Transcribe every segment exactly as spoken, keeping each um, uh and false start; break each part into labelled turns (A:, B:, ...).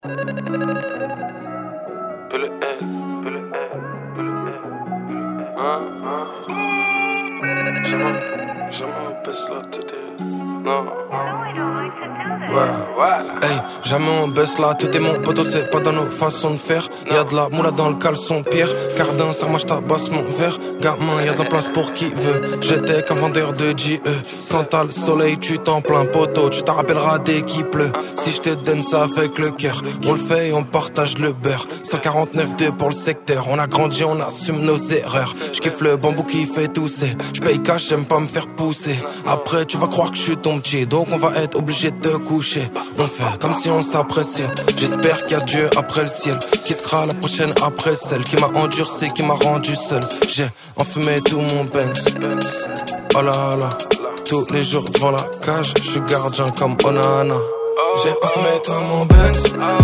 A: Peu le L, peu le L, peu le L. Hein, hein. Jamais, jamais on baisse la tête. Non. Ouais, ouais. Hey, jamais on baisse la tête et mon poteau, c'est pas dans nos façons de faire. Y'a de la moula dans le caleçon, Pierre. Cardin, ça moi j'tabasse mon verre. Gamin, y'a de la place pour qui veut. J'étais qu'un vendeur de J E. Quand t'as le soleil, tu t'en plains, poteau. Tu t'en rappelleras dès qu'il pleut. Si je te donne ça avec le cœur, on le fait et on partage le beurre. cent quarante-neuf deux pour le secteur. On a grandi, on assume nos erreurs. J'kiffe le bambou qui fait tousser. J'paye cash, j'aime pas me faire pousser. Après, tu vas croire que je suis ton petit. Donc on va être obligé de te coucher. On fait comme si on s'appréciait. J'espère qu'il y a Dieu après le ciel. Qui sera la prochaine après celle qui m'a endurci, qui m'a rendu seul. J'ai enfumé tout mon Benz. Oh là là. Tous les jours devant la cage, je suis gardien comme Onana. J'ai enfumé tout mon Benz.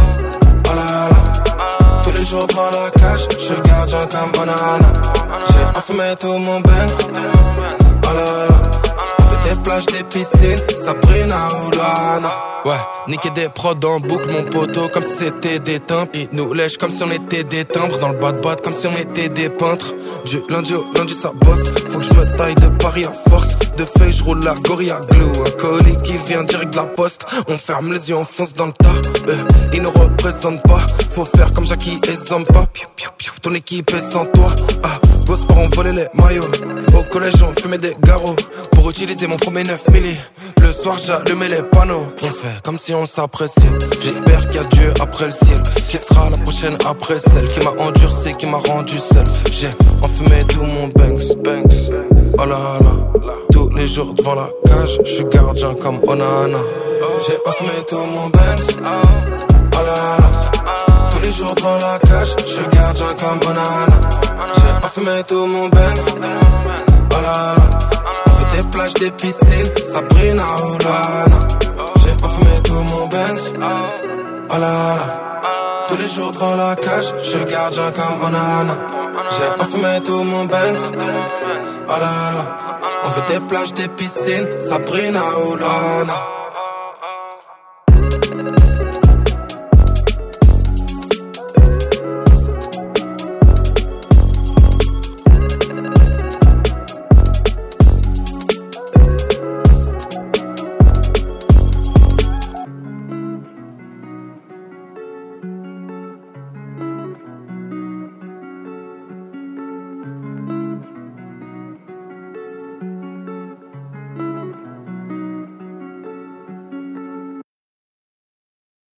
A: Oh là là. Tous les jours devant la cage, je suis gardien comme Onana. J'ai enfumé tout mon Benz. Oh là là. Des plages, des piscines, Sabrina Oulana. Ouais, niquer des prods en boucle, mon poteau, comme si c'était des timbres. Ils nous lèchent comme si on était des timbres. Dans le bad-bad, comme si on était des peintres. Du lundi au lundi, ça bosse. Faut que je me taille de Paris à force. De fait, je roule la gorilla glue. Un colis qui vient direct de la poste. On ferme les yeux, on fonce dans le tas. Euh, ils nous représentent pas. Faut faire comme Jackie et Zampa. Piu, piu, piu, ton équipe est sans toi. Ah, gosse par envoler les maillots. Au collège, on fumait des garrots. Pour utiliser mon premier neuf milli. Le soir j'allumais les panneaux. On fait comme si on s'appréciait. J'espère qu'il y a Dieu après le ciel. Qui sera la prochaine après celle qui m'a endurci, qui m'a rendu seul. J'ai enfumé tout mon Banks, Banks. Oh là là. Tous les jours devant la cage, je suis gardien comme Onana. J'ai enfumé tout mon Banks. Oh là là. Tous les jours devant la cage, je suis gardien comme Onana. J'ai enfumé tout mon Banks. Oh là là. Des plages, des piscines, Sabrina Oulana. J'ai enfumé tout mon Banks. Oh là là. Tous les jours devant la cage, je suis gardien comme Onana. J'ai enfumé tout mon Banks. Oh là là. On fait des plages, des piscines, Sabrina Oulana.